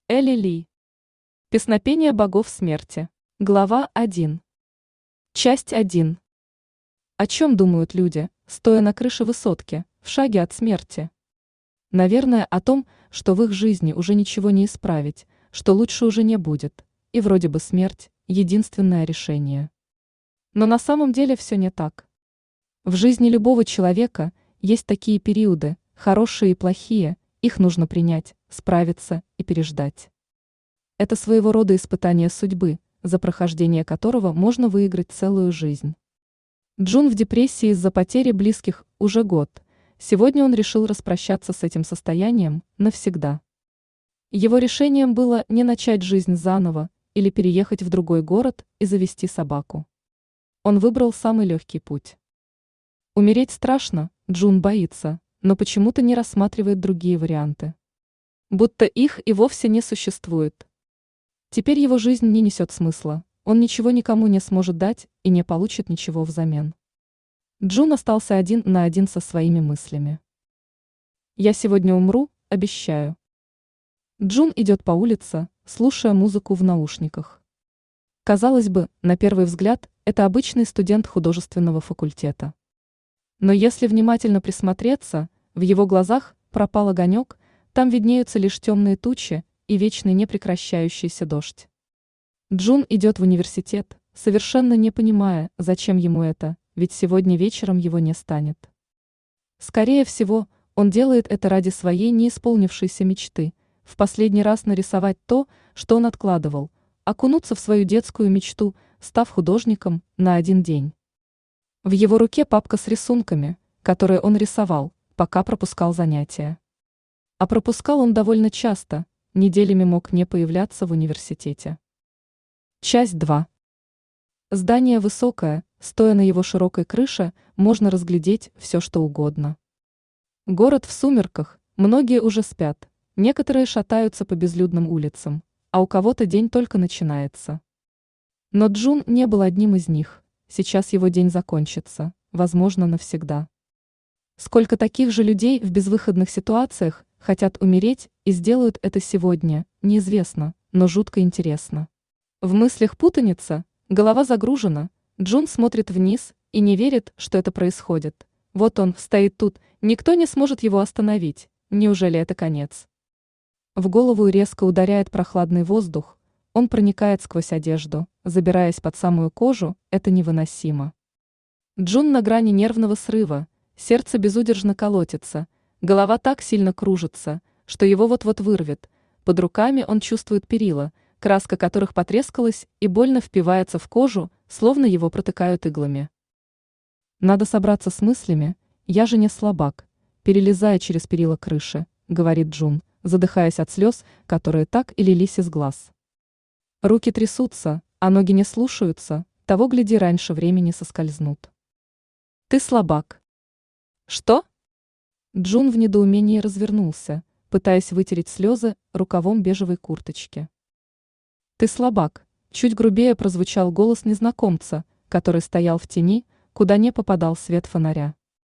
Эли Ли. Песнопение богов смерти. Глава 1. Часть 1. О чем думают люди, стоя на крыше высотки, в шаге от смерти? Наверное, о том, что в их жизни уже ничего не исправить, что лучше уже не будет, и вроде бы смерть – единственное решение. Но на самом деле все не так. В жизни любого человека есть такие периоды, хорошие и плохие, их нужно принять, справиться и переждать. Это своего рода испытание судьбы, за прохождение которого можно выиграть целую жизнь. Джун в депрессии из-за потери близких уже год. Сегодня он решил распрощаться с этим состоянием навсегда. Его решением было не начать жизнь заново или переехать в другой город и завести собаку. Он выбрал самый легкий путь. Умереть страшно, Джун боится, но почему-то не рассматривает другие варианты. Будто их и вовсе не существует. Теперь его жизнь не несет смысла, он ничего никому не сможет дать и не получит ничего взамен. Джун остался один на один со своими мыслями. «Я сегодня умру, обещаю». Джун идет по улице, слушая музыку в наушниках. Казалось бы, на первый взгляд, это обычный студент художественного факультета. Но если внимательно присмотреться, в его глазах пропал огонек, там виднеются лишь темные тучи и вечный непрекращающийся дождь. Джун идет в университет, совершенно не понимая, зачем ему это, ведь сегодня вечером его не станет. Скорее всего, он делает это ради своей неисполнившейся мечты, в последний раз нарисовать то, что он откладывал, окунуться в свою детскую мечту, став художником на один день. В его руке папка с рисунками, которые он рисовал, пока пропускал занятия. А пропускал он довольно часто, неделями мог не появляться в университете. Часть 2. Здание высокое, стоя на его широкой крыше, можно разглядеть все, что угодно. Город в сумерках, многие уже спят, некоторые шатаются по безлюдным улицам, а у кого-то день только начинается. Но Джун не был одним из них, сейчас его день закончится, возможно, навсегда. Сколько таких же людей в безвыходных ситуациях хотят умереть и сделают это сегодня, неизвестно, но жутко интересно. В мыслях путаница, голова загружена, Джун смотрит вниз и не верит, что это происходит. Вот он стоит тут, никто не сможет его остановить, неужели это конец? В голову резко ударяет прохладный воздух, он проникает сквозь одежду, забираясь под самую кожу, это невыносимо. Джун на грани нервного срыва, сердце безудержно колотится, голова так сильно кружится, что его вот-вот вырвет, под руками он чувствует перила, краска которых потрескалась и больно впивается в кожу, словно его протыкают иглами. «Надо собраться с мыслями, я же не слабак», перелезая через перила крыши, говорит Джун, задыхаясь от слез, которые так и лились из глаз. Руки трясутся, а ноги не слушаются, того гляди раньше времени соскользнут. «Ты слабак». «Что?» Джун в недоумении развернулся, пытаясь вытереть слезы рукавом бежевой курточки. «Ты слабак», чуть грубее прозвучал голос незнакомца, который стоял в тени, куда не попадал свет фонаря.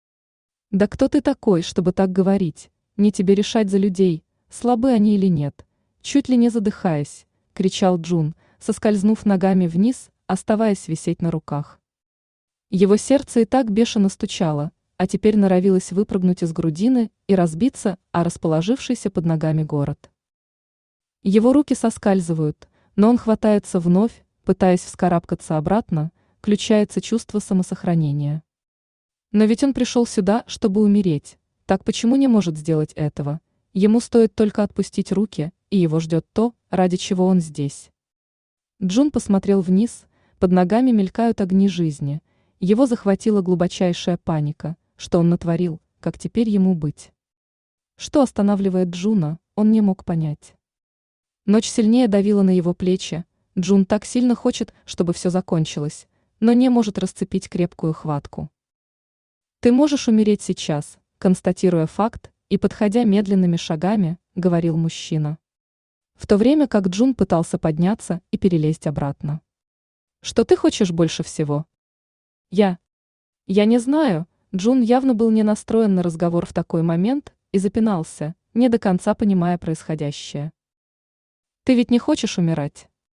«Да кто ты такой, чтобы так говорить? Не тебе решать за людей, слабы они или нет», чуть ли не задыхаясь, кричал Джун, соскользнув ногами вниз, оставаясь висеть на руках. Его сердце и так бешено стучало, а теперь норовилось выпрыгнуть из грудины и разбиться о расположившийся под ногами город. Его руки соскальзывают, но он хватается вновь, пытаясь вскарабкаться обратно, включается чувство самосохранения. Но ведь он пришел сюда, чтобы умереть, так почему не может сделать этого? Ему стоит только отпустить руки, и его ждет то, ради чего он здесь. Джун посмотрел вниз, под ногами мелькают огни жизни, его захватила глубочайшая паника, что он натворил, как теперь ему быть. Что останавливает Джуна, он не мог понять. Ночь сильнее давила на его плечи, Джун так сильно хочет, чтобы все закончилось, но не может расцепить крепкую хватку. «Ты можешь умереть сейчас», констатируя факт и подходя медленными шагами, говорил мужчина. В то время как Джун пытался подняться и перелезть обратно. «Что ты хочешь больше всего?» Я не знаю», Джун явно был не настроен на разговор в такой момент и запинался, не до конца понимая происходящее. Ты ведь не хочешь умирать?